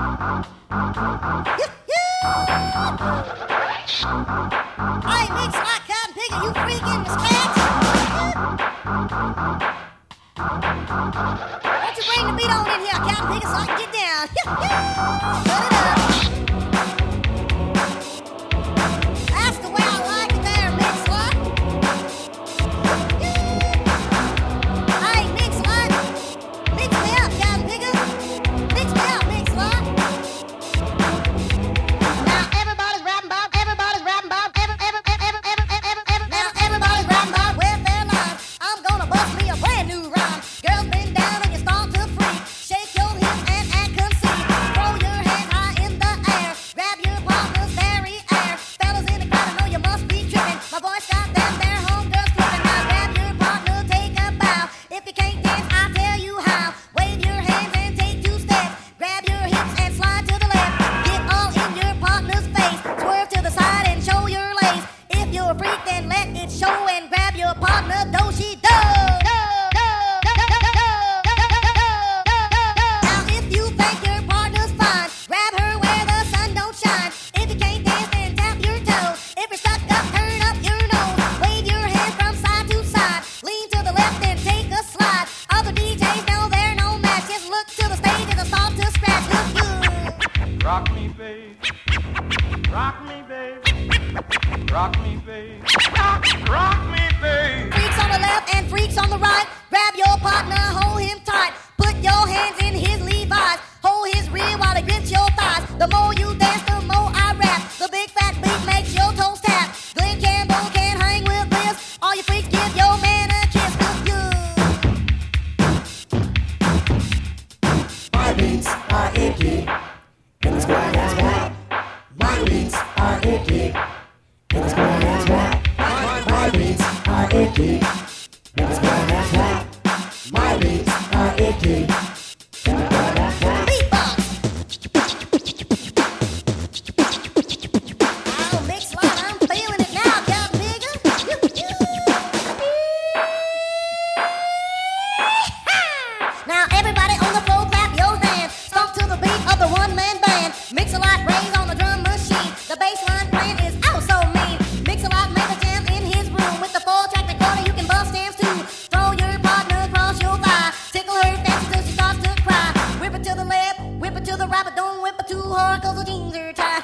Hey, Mix Like Cotton Pigger, you freaking scratch. Why don't you bring the beat on in here, Cotton Pigger, so I can get down. Put it up. That's the way I like it there, Mix Like. Hey, Mix Like. Mix me up, Cotton Pigger. Mix me up, Mix Like. Now everybody's rapping about welfare lines. I'm gonna bust me a brand new rhyme. Girls bend down and you start to freak. Shake your hips and act conceit. Throw your hands high in the air. Grab your partner's derriere. Fellas in the crowd, I know you must be tripping. My boys got them their homegirls flipping. Now grab your partner, take a bow. If you can't dance, I'll tell you how. Wave your hands and take 2 steps. Grab your hips and slide to the left. Get all in your partner's face. Swerve to the side and show your lace. If you're a freak, then let it show and grab your partner, do she do. Now if you think your partner's fine, grab her where the sun don't shine. If you can't dance, then tap your toes. If you're stuck up, turn up your nose. Wave your hands from side to side. Lean to the left and take a slide. Other DJs know they're no match. Just look to the stage and start to scratch. Look good. Rock me, babe. Rock me, babe. Rock me, babe. Rock me, babe. Freaks on the left and freaks on the right. Grab your partner, hold him tight. Put your hands in his Levi's. Hold his rear while he grips your thighs. The more you dance, the more I rap. The big fat beat makes your toes tap. Glenn Campbell can't hang with this. All you freaks give your man a kiss. Look good. My beats are icky, and the square has rap. My beats are icky, and the square has rap. My beats are icky, and the square has rap. My beats are icky, and the square has rap. Beatbox. Oh, Mix Like, I'm feeling it now, Cotton Pigger. Now everybody on the floor, clap your hands. Stomp to the beat of the one-man band. Mix-a-lot rays on the drum machine. The bass line playing is oh so mean. Mix-a-lot make a jam in his room. With the 4-track recorder, you can bust jams too. Throw your partner across your thigh. Tickle her fancy till she starts to cry. Whip it to the left, whip it to the right, but don't whip it too hard, cause the jeans are tight.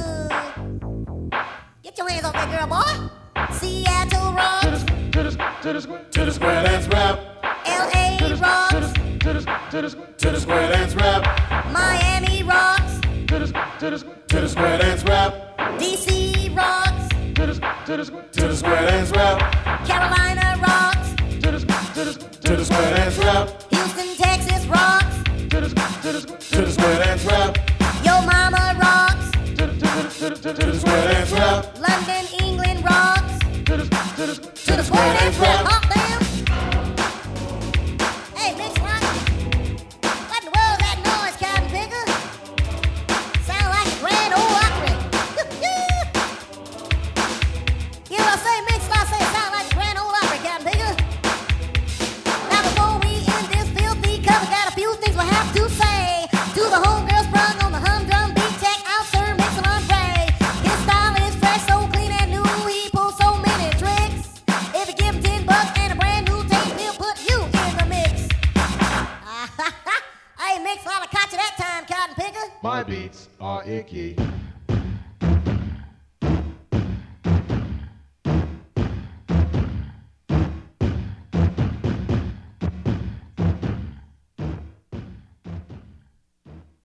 Get your hands off that girl, boy. Seattle rocks, To the square dance rap. LA rocks, To the square dance rap. Miami rocks, To the square dance rap. DC rocks, To the square dance rap. Carolina rocks, To the square dance rap. Houston, Texas rocks, To the square dance rap. Yo Mama rocks, To the square dance rap. London, England rocks, To the square dance rap. Hot damn. Hey, Mix Like, what in the world is that noise, Cotton Pigger? Sound like a grand ole opry. You know what I say, Mix Like, say it sound like a grand ole opry, Cotton Pigger. Now before we end this filthy cover, got a few things we have to say. To the homegirl sprung on the humdrum beat, check out Sir Mix-a-Lot Ray. His style is fresh, so clean and new, he pulls so many tricks. If you give him $10 and a brand new tape, he'll put you in the mix. Hey, Mix Like, I caught you that time, Cotton Pigger. My beats are icky,